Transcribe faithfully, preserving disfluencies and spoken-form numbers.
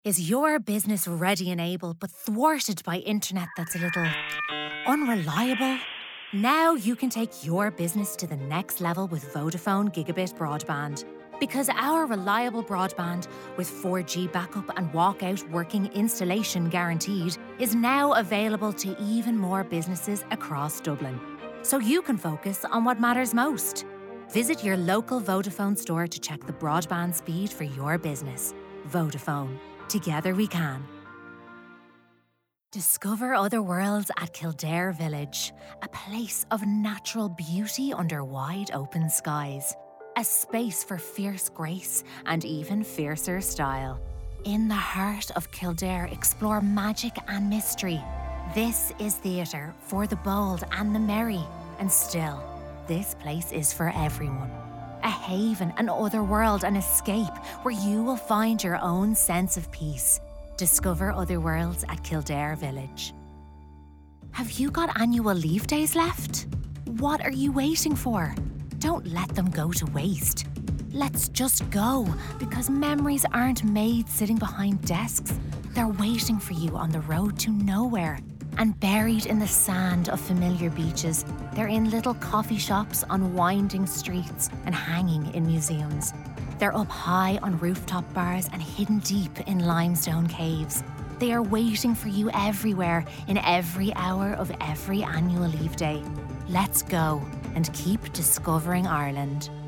Is your business ready and able but thwarted by internet that's a little unreliable? Now you can take your business to the next level with Vodafone Gigabit Broadband. Because our reliable broadband with four G backup and walkout working installation guaranteed is now available to even more businesses across Dublin. So you can focus on what matters most. Visit your local Vodafone store to check the broadband speed for your business. Vodafone. Together we can. Discover other worlds at Kildare Village, a place of natural beauty under wide open skies. A space for fierce grace and even fiercer style. In the heart of Kildare, explore magic and mystery. This is theatre for the bold and the merry. And still, this place is for everyone. A haven, an other world, an escape where you will find your own sense of peace. Discover other worlds at Kildare Village. Have you got annual leave days left? What are you waiting for? Don't let them go to waste. Let's just go, because memories aren't made sitting behind desks. They're waiting for you on the road to nowhere. And buried in the sand of familiar beaches, they're in little coffee shops on winding streets and hanging in museums. They're up high on rooftop bars and hidden deep in limestone caves. They are waiting for you everywhere, in every hour of every annual leave day. Let's go and keep discovering Ireland.